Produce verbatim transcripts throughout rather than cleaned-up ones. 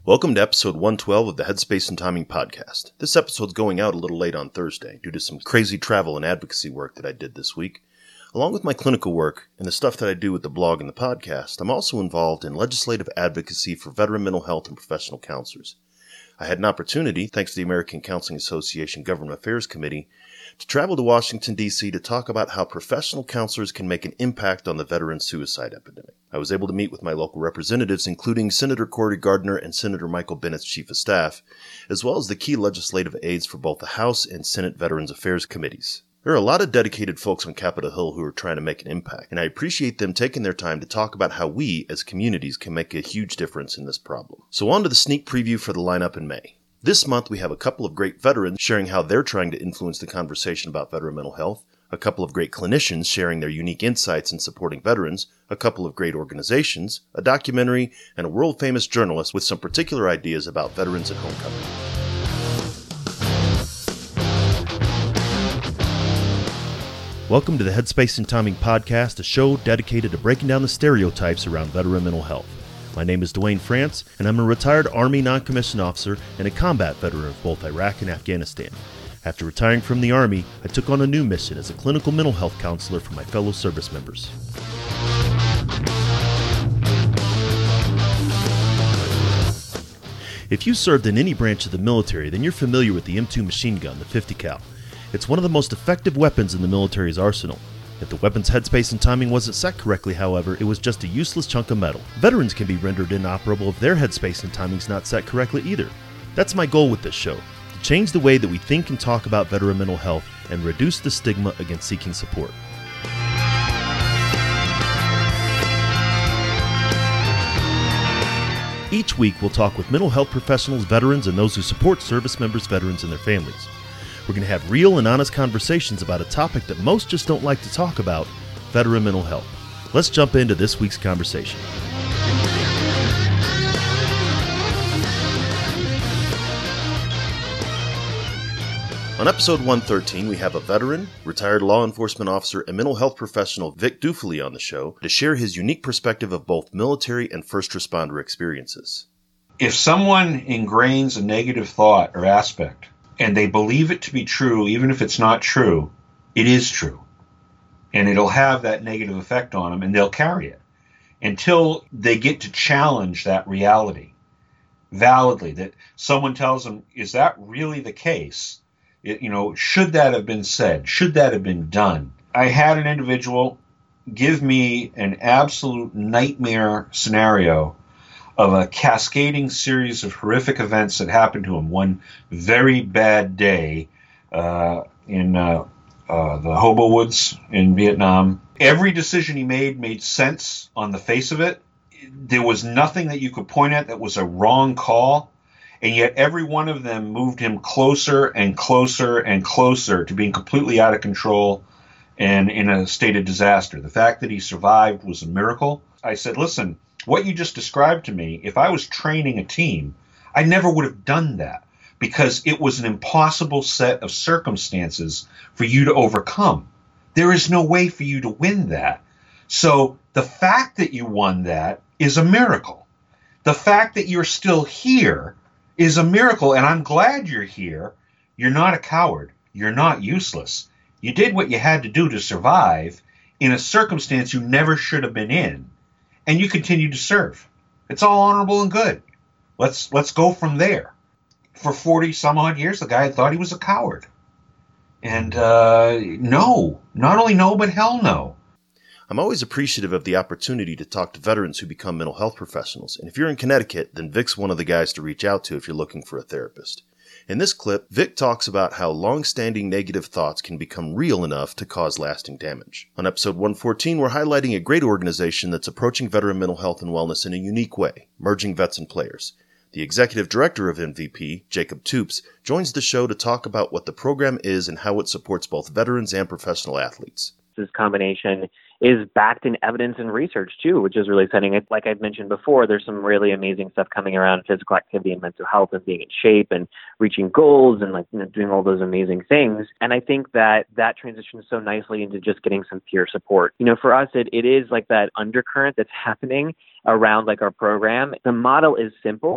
Welcome to episode one twelve of the Headspace and Timing podcast. This episode's going out a little late on Thursday due to some crazy travel and advocacy work that I did this week. Along with my clinical work and the stuff that I do with the blog and the podcast, I'm also involved in legislative advocacy for veteran mental health and professional counselors. I had an opportunity, thanks to the American Counseling Association Government Affairs Committee, to travel to Washington, D C to talk about how professional counselors can make an impact on the veteran suicide epidemic. I was able to meet with my local representatives, including Senator Cory Gardner and Senator Michael Bennett's Chief of Staff, as well as the key legislative aides for both the House and Senate Veterans Affairs Committees. There are a lot of dedicated folks on Capitol Hill who are trying to make an impact, and I appreciate them taking their time to talk about how we, as communities, can make a huge difference in this problem. So on to the sneak preview for the lineup in May. This month, we have a couple of great veterans sharing how they're trying to influence the conversation about veteran mental health, a couple of great clinicians sharing their unique insights in supporting veterans, a couple of great organizations, a documentary, and a world-famous journalist with some particular ideas about veterans at homecoming. Welcome to the Headspace and Timing podcast, a show dedicated to breaking down the stereotypes around veteran mental health. My name is Dwayne France, and I'm a retired Army non-commissioned officer and a combat veteran of both Iraq and Afghanistan. After retiring from the Army, I took on a new mission as a clinical mental health counselor for my fellow service members. If you served in any branch of the military, then you're familiar with the M two machine gun, the fifty cal. It's one of the most effective weapons in the military's arsenal. If the weapon's headspace and timing wasn't set correctly, however, it was just a useless chunk of metal. Veterans can be rendered inoperable if their headspace and timing's not set correctly either. That's my goal with this show, to change the way that we think and talk about veteran mental health and reduce the stigma against seeking support. Each week, we'll talk with mental health professionals, veterans, and those who support service members, veterans, and their families. We're going to have real and honest conversations about a topic that most just don't like to talk about, veteran mental health. Let's jump into this week's conversation. On episode one thirteen, we have a veteran, retired law enforcement officer, and mental health professional Vic Dufali on the show to share his unique perspective of both military and first responder experiences. If someone ingrains a negative thought or aspect, and they believe it to be true, even if it's not true, it is true. And it'll have that negative effect on them, and they'll carry it until they get to challenge that reality validly, that someone tells them, is that really the case? It, you know, should that have been said? Should that have been done? I had an individual give me an absolute nightmare scenario of a cascading series of horrific events that happened to him one very bad day uh, in uh, uh, the Hobo Woods in Vietnam. Every decision he made made sense on the face of it. There was nothing that you could point at that was a wrong call, and yet every one of them moved him closer and closer and closer to being completely out of control and in a state of disaster. The fact that he survived was a miracle. I said, listen, what you just described to me, if I was training a team, I never would have done that because it was an impossible set of circumstances for you to overcome. There is no way for you to win that. So the fact that you won that is a miracle. The fact that you're still here is a miracle, and I'm glad you're here. You're not a coward. You're not useless. You did what you had to do to survive in a circumstance you never should have been in. And you continue to serve. It's all honorable and good. Let's let's go from there. For forty some odd years, the guy had thought he was a coward. And uh, no, not only no, but hell no. I'm always appreciative of the opportunity to talk to veterans who become mental health professionals. And if you're in Connecticut, then Vic's one of the guys to reach out to if you're looking for a therapist. In this clip, Vic talks about how long-standing negative thoughts can become real enough to cause lasting damage. On episode one fourteen, we're highlighting a great organization that's approaching veteran mental health and wellness in a unique way, merging vets and players. The executive director of M V P, Jacob Toops, joins the show to talk about what the program is and how it supports both veterans and professional athletes. This combination is backed in evidence and research too, which is really exciting. It, like I've mentioned before, there's some really amazing stuff coming around physical activity and mental health and being in shape and reaching goals and like you know, doing all those amazing things. And I think that that transitions so nicely into just getting some peer support. You know, for us, it, it is like that undercurrent that's happening around like our program. The model is simple,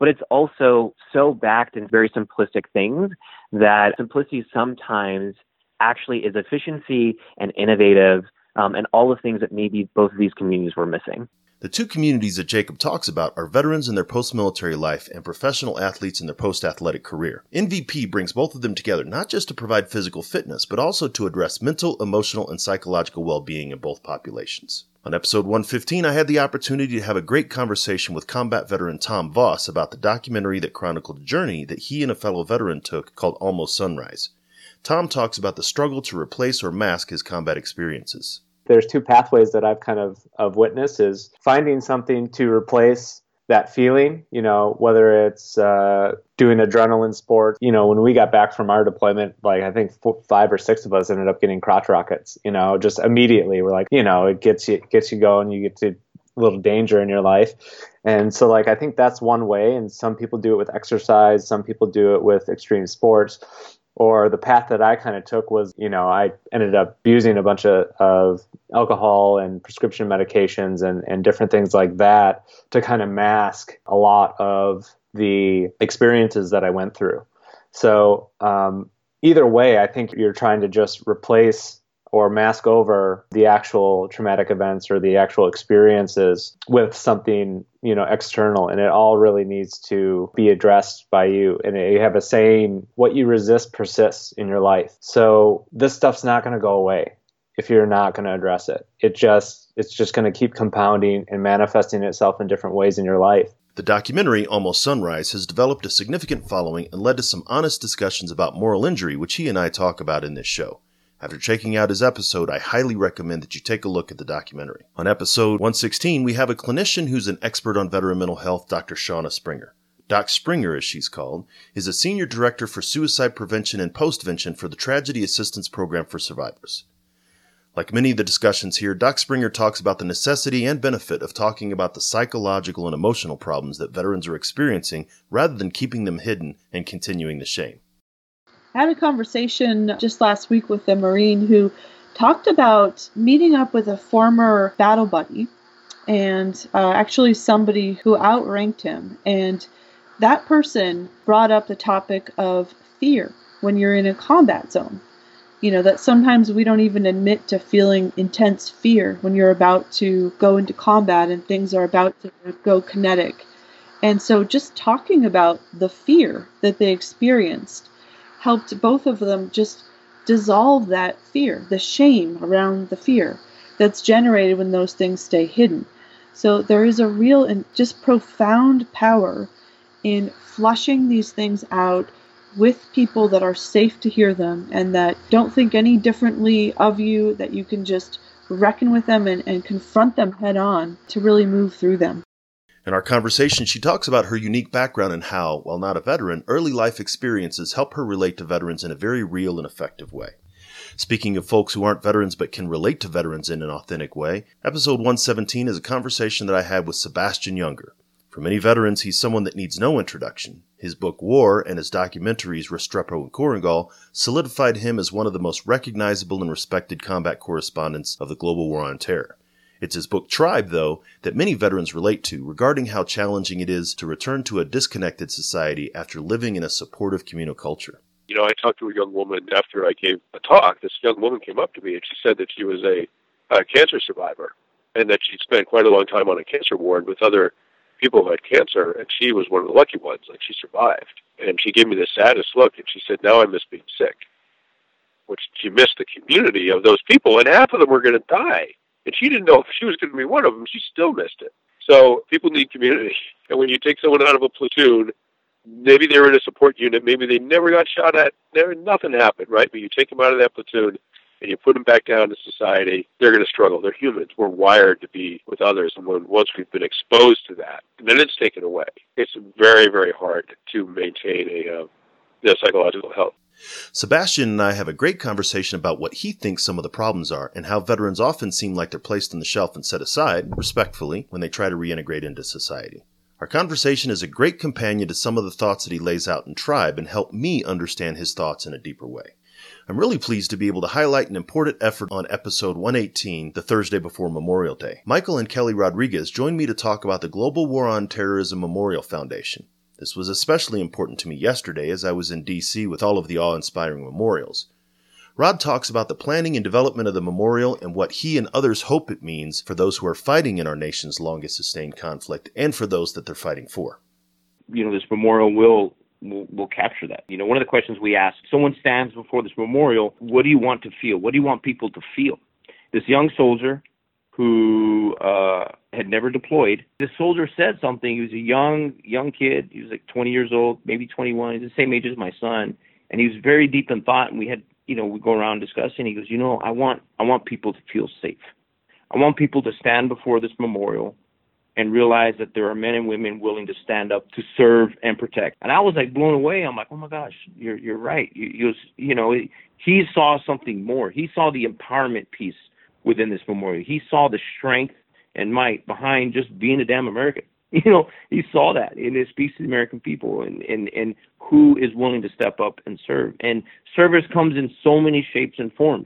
but it's also so backed in very simplistic things that simplicity sometimes actually is efficiency and innovative um, and all the things that maybe both of these communities were missing. The two communities that Jacob talks about are veterans in their post-military life and professional athletes in their post-athletic career. N V P brings both of them together not just to provide physical fitness, but also to address mental, emotional, and psychological well-being in both populations. On episode one fifteen, I had the opportunity to have a great conversation with combat veteran Tom Voss about the documentary that chronicled a journey that he and a fellow veteran took called Almost Sunrise. Tom talks about the struggle to replace or mask his combat experiences. There's two pathways that I've kind of, of witnessed is finding something to replace that feeling, you know, whether it's uh, doing adrenaline sports. You know, when we got back from our deployment, like I think four, five or six of us ended up getting crotch rockets, you know, just immediately. We're like, you know, it gets you, gets you going, you get to a little danger in your life. And so like, I think that's one way. And some people do it with exercise. Some people do it with extreme sports. Or the path that I kind of took was, you know, I ended up using a bunch of, of alcohol and prescription medications and, and different things like that to kind of mask a lot of the experiences that I went through. So um, either way, I think you're trying to just replace or mask over the actual traumatic events or the actual experiences with something, you know, external. And it all really needs to be addressed by you. And you have a saying, what you resist persists in your life. So this stuff's not going to go away if you're not going to address it. It just, it's just going to keep compounding and manifesting itself in different ways in your life. The documentary, Almost Sunrise, has developed a significant following and led to some honest discussions about moral injury, which he and I talk about in this show. After checking out his episode, I highly recommend that you take a look at the documentary. On episode one sixteen, we have a clinician who's an expert on veteran mental health, Doctor Shauna Springer. Doc Springer, as she's called, is a senior director for suicide prevention and postvention for the Tragedy Assistance Program for Survivors. Like many of the discussions here, Doc Springer talks about the necessity and benefit of talking about the psychological and emotional problems that veterans are experiencing rather than keeping them hidden and continuing the shame. I had a conversation just last week with a Marine who talked about meeting up with a former battle buddy and uh, actually somebody who outranked him. And that person brought up the topic of fear when you're in a combat zone. You know, that sometimes we don't even admit to feeling intense fear when you're about to go into combat and things are about to go kinetic. And so just talking about the fear that they experienced helped both of them just dissolve that fear, the shame around the fear that's generated when those things stay hidden. So there is a real and just profound power in flushing these things out with people that are safe to hear them and that don't think any differently of you, that you can just reckon with them and, and confront them head on to really move through them. In our conversation, she talks about her unique background and how, while not a veteran, early life experiences help her relate to veterans in a very real and effective way. Speaking of folks who aren't veterans but can relate to veterans in an authentic way, episode one seventeen is a conversation that I had with Sebastian Younger. For many veterans, he's someone that needs no introduction. His book War and his documentaries Restrepo and Korengal solidified him as one of the most recognizable and respected combat correspondents of the global war on terror. It's his book Tribe, though, that many veterans relate to regarding how challenging it is to return to a disconnected society after living in a supportive communal culture. You know, I talked to a young woman after I gave a talk. This young woman came up to me and she said that she was a, a cancer survivor and that she'd spent quite a long time on a cancer ward with other people who had cancer, and she was one of the lucky ones. Like, she survived. And she gave me the saddest look, and she said, now I miss being sick. Which she missed the community of those people, and half of them were going to die. And she didn't know if she was going to be one of them. She still missed it. So people need community. And when you take someone out of a platoon, maybe they were in a support unit, maybe they never got shot at, never, nothing happened, right? But you take them out of that platoon and you put them back down to society, they're going to struggle. They're humans. We're wired to be with others. And when, once we've been exposed to that, then it's taken away. It's very, very hard to maintain a uh, you know, psychological health. Sebastian and I have a great conversation about what he thinks some of the problems are and how veterans often seem like they're placed on the shelf and set aside, respectfully, when they try to reintegrate into society. Our conversation is a great companion to some of the thoughts that he lays out in Tribe and help me understand his thoughts in a deeper way. I'm really pleased to be able to highlight an important effort on episode one eighteen, the Thursday before Memorial Day. Michael and Kelly Rodriguez joined me to talk about the Global War on Terrorism Memorial Foundation. This was especially important to me yesterday as I was in D C with all of the awe-inspiring memorials. Rod talks about the planning and development of the memorial and what he and others hope it means for those who are fighting in our nation's longest sustained conflict and for those that they're fighting for. You know, this memorial will, will will capture that. You know, one of the questions we ask, someone stands before this memorial, what do you want to feel? What do you want people to feel? This young soldier who uh, had never deployed, this soldier said something. He was a young, young kid. He was like twenty years old, maybe twenty-one. He's the same age as my son. And he was very deep in thought, and we had, you know, we go around discussing. He goes, you know, I want, I want people to feel safe. I want people to stand before this memorial and realize that there are men and women willing to stand up to serve and protect. And I was like blown away. I'm like, oh my gosh, you're you're right. You you, you know, he saw something more. He saw the empowerment piece within this memorial. He saw the strength and might behind just being a damn American. You know, he saw that, and it speaks to the American people and, and, and who is willing to step up and serve. And service comes in so many shapes and forms.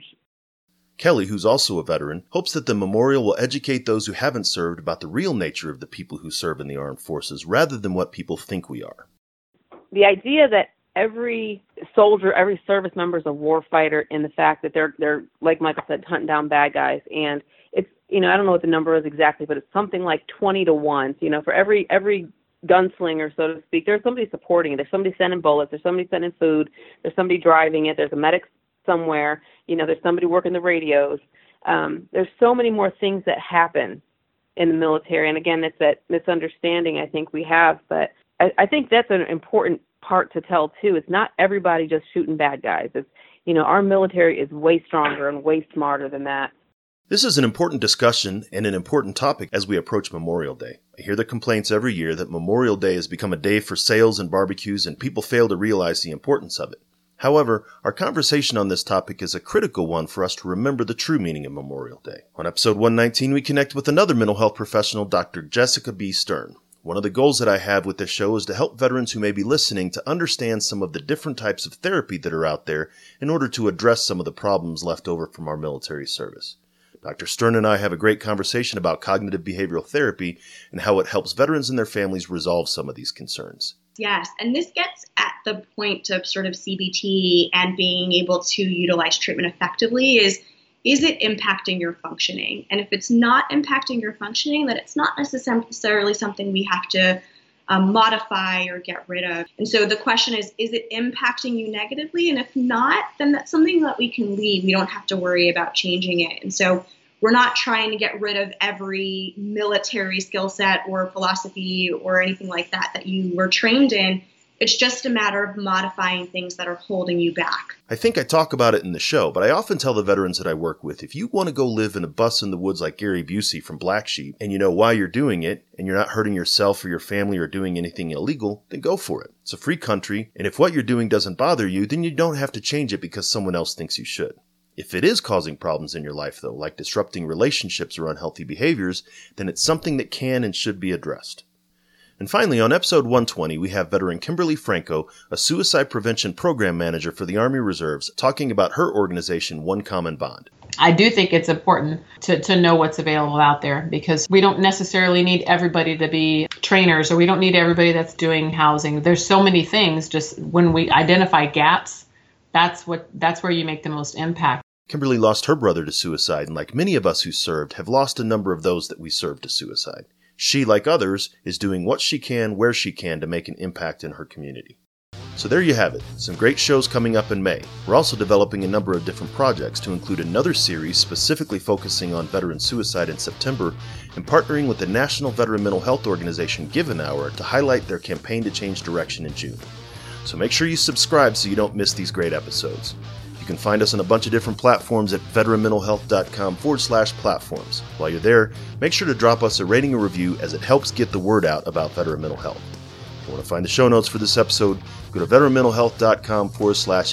Kelly, who's also a veteran, hopes that the memorial will educate those who haven't served about the real nature of the people who serve in the armed forces rather than what people think we are. The idea that every soldier, every service member is a war fighter, in the fact that they're, they're like Michael said, hunting down bad guys. And it's, you know, I don't know what the number is exactly, but it's something like twenty to one. You know, for every every gunslinger, so to speak, there's somebody supporting it. There's somebody sending bullets. There's somebody sending food. There's somebody driving it. There's a medic somewhere. You know, there's somebody working the radios. Um, there's so many more things that happen in the military. And again, it's that misunderstanding I think we have. But I, I think that's an important part to tell too. It's not everybody just shooting bad guys. It's, you know, our military is way stronger and way smarter than that. This is an important discussion and an important topic as we approach Memorial Day. I hear the complaints every year that Memorial Day has become a day for sales and barbecues, and people fail to realize the importance of it. However, our conversation on this topic is a critical one for us to remember the true meaning of Memorial Day. On episode one nineteen, we connect with another mental health professional, Doctor Jessica B. Stern. One of the goals that I have with this show is to help veterans who may be listening to understand some of the different types of therapy that are out there in order to address some of the problems left over from our military service. Doctor Stern and I have a great conversation about cognitive behavioral therapy and how it helps veterans and their families resolve some of these concerns. Yes, and this gets at the point of sort of C B T and being able to utilize treatment effectively is, is it impacting your functioning? And if it's not impacting your functioning, then it's not necessarily something we have to um, modify or get rid of. And so the question is, is it impacting you negatively? And if not, then that's something that we can leave. We don't have to worry about changing it. And so we're not trying to get rid of every military skill set or philosophy or anything like that that you were trained in. It's just a matter of modifying things that are holding you back. I think I talk about it in the show, but I often tell the veterans that I work with, if you want to go live in a bus in the woods like Gary Busey from Black Sheep, and you know why you're doing it, and you're not hurting yourself or your family or doing anything illegal, then go for it. It's a free country, and if what you're doing doesn't bother you, then you don't have to change it because someone else thinks you should. If it is causing problems in your life, though, like disrupting relationships or unhealthy behaviors, then it's something that can and should be addressed. And finally, on episode one twenty, we have veteran Kimberly Franco, a suicide prevention program manager for the Army Reserves, talking about her organization, One Common Bond. I do think it's important to, to know what's available out there, because we don't necessarily need everybody to be trainers, or we don't need everybody that's doing housing. There's so many things. Just when we identify gaps, that's what that's where you make the most impact. Kimberly lost her brother to suicide, and like many of us who served, have lost a number of those that we served to suicide. She, like others, is doing what she can, where she can, to make an impact in her community. So there you have it, some great shows coming up in May. We're also developing a number of different projects to include another series specifically focusing on veteran suicide in September, and partnering with the National Veteran Mental Health Organization Give an Hour to highlight their campaign to change direction in June. So make sure you subscribe so you don't miss these great episodes. You can find us on a bunch of different platforms at veteranmentalhealth.com forward slash platforms. While you're there, make sure to drop us a rating or review, as it helps get the word out about veteran mental health. If you want to find the show notes for this episode, go to veteranmentalhealth.com forward slash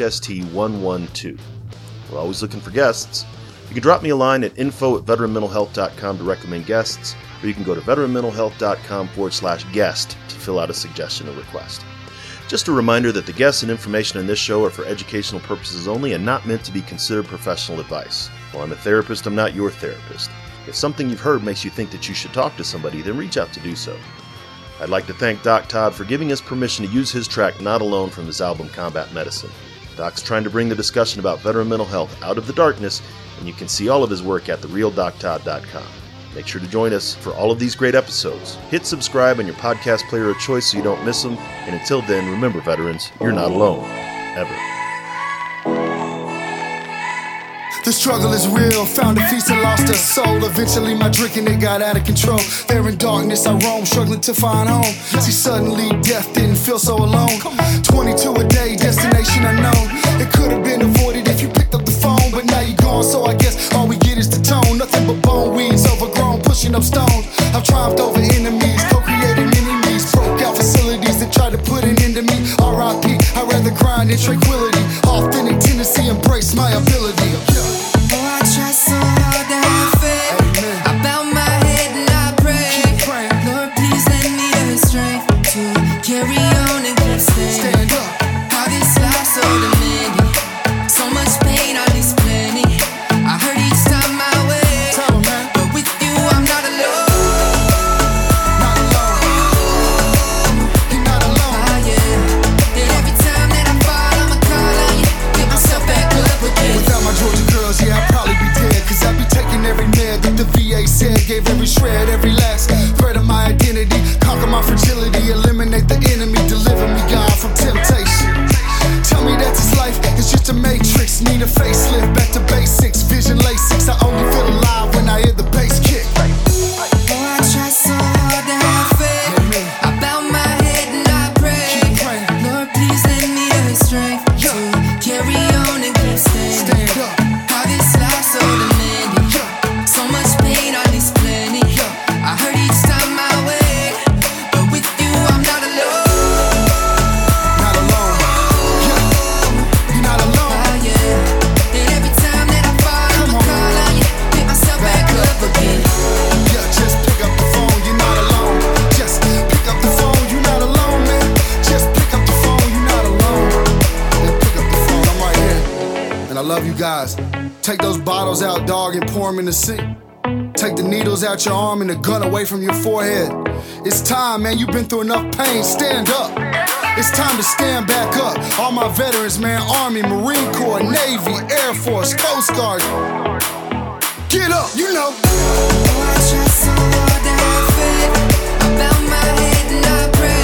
HST112. We're always looking for guests. You can drop me a line at info at veteranmentalhealth dot com to recommend guests, or you can go to veteranmentalhealth.com forward slash guest to fill out a suggestion or request. Just a reminder that the guests and information in this show are for educational purposes only and not meant to be considered professional advice. While I'm a therapist, I'm not your therapist. If something you've heard makes you think that you should talk to somebody, then reach out to do so. I'd like to thank Doc Todd for giving us permission to use his track Not Alone from his album Combat Medicine. Doc's trying to bring the discussion about veteran mental health out of the darkness, and you can see all of his work at the real doc todd dot com. Make sure to join us for all of these great episodes. Hit subscribe on your podcast player of choice so you don't miss them, and until then, remember, veterans, you're not alone. Ever. The struggle is real, found a feast and lost a soul. Eventually my drinking, it got out of control. There in darkness I roam, struggling to find home. See, suddenly death didn't feel so alone. twenty-two a day, destination unknown. It could have been avoided if you picked up the phone, but now you're gone, so I guess all we get is the tone. Nothing but bone weeds, overgrown, pushing up stones. I've triumphed over enemies, co-created mini-me's. Broke out facilities that tried to put an end to me. R I P, I'd rather grind in tranquility. Authentic tendency, embrace my ability. Oh, I try so hard to have faith. I bow my head and I pray. Lord, please let me the strength to carry on and keep standing. How this life so demanding, so much pain, all this plenty. I hurt each time I wake, but with you I'm not alone. Not alone. You're not alone. Ah, yeah. And every time that I fall, I'ma call on you, get myself back up again. Without my Georgia girls, yeah, I'd probably be dead. Cause I'd be taking every med that the V A said. Gave every shred, every last thread of my identity. Conquer my fragility, eliminate the enemy. Deliver me, God, from temptation. Tell me that this life is just a matrix. Need a facelift, back to basics. Vision Lasix, I only feel alive when I hear the bass kick. Oh, I try so hard to have faith. I bow my head and I pray. Lord, please let me the strength to carry on and keep standing. How this life so demanding, so much pain, all this plenty. I hurt each time I wake, but with you I'm not alone. Not alone. Yeah. You're not alone. Ah, yeah. And every time that I fall, I'ma call on you, pick myself back up again. Yeah, just pick up the phone, you're not alone. Just pick up the phone, you're not alone, man. Just pick up the phone, you're not alone. Yeah, pick up the phone, I'm right here. And I love you guys. Take those bottles out, dog, and pour them in the sink. Take the needles out your arm and the gun away from your forehead. It's time, man, you've been through enough pain, stand up. It's time to stand back up. All my veterans, man, Army, Marine Corps, Navy, Air Force, Coast Guard. Get up, you know. Oh, I try so hard to have faith. I bow my head and I pray.